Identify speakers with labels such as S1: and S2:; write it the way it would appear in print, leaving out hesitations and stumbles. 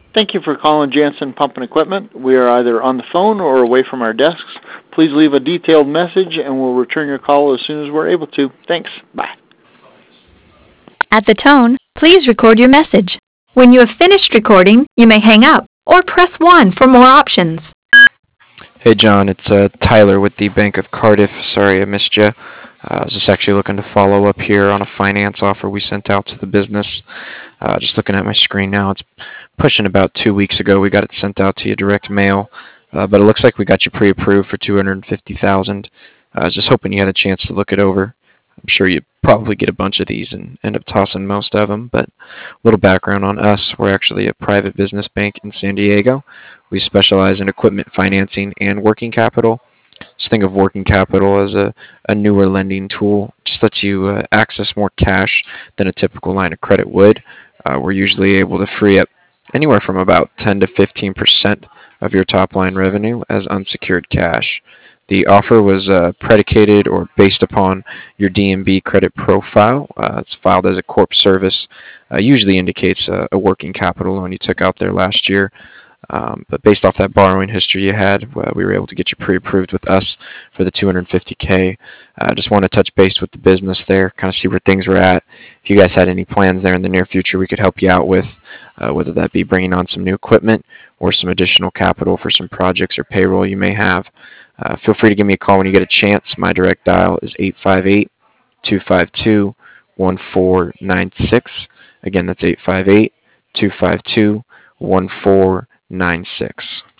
S1: Thank you for calling Jansen Pump and Equipment. We are either on the phone or away from our desks. Please leave a detailed message and we'll return your call as soon as we're able to. Thanks. Bye.
S2: At the tone, please record your message. When you have finished recording, you may hang up or press 1 for more options.
S3: Hey John, it's Tyler with the Bank of Cardiff. Sorry I missed you. I was just actually looking to follow up here on a finance offer we sent out to the business. Just looking at my screen now, it's pushing about 2 weeks ago. We got it sent out to you direct mail, but it looks like we got you pre-approved for $250,000. I was just hoping you had a chance to look it over. I'm sure you probably get a bunch of these and end up tossing most of them, but a little background on us. We're actually a private business bank in San Diego. We specialize in equipment financing and working capital. Just think of working capital as a newer lending tool. Just lets you access more cash than a typical line of credit would. We're usually able to free up anywhere from about 10 to 15% of your top line revenue as unsecured cash. The offer was predicated or based upon your D&B credit profile. It's filed as a corp service. Usually indicates a working capital loan you took out there last year. But based off that borrowing history you had, we were able to get you pre-approved with us for the $250K. Just want to touch base with the business there, kind of see where things were at. If you guys had any plans there in the near future we could help you out with, whether that be bringing on some new equipment or some additional capital for some projects or payroll you may have. Feel free to give me a call when you get a chance. My direct dial is 858-252-1496. Again, that's 858-252-1496.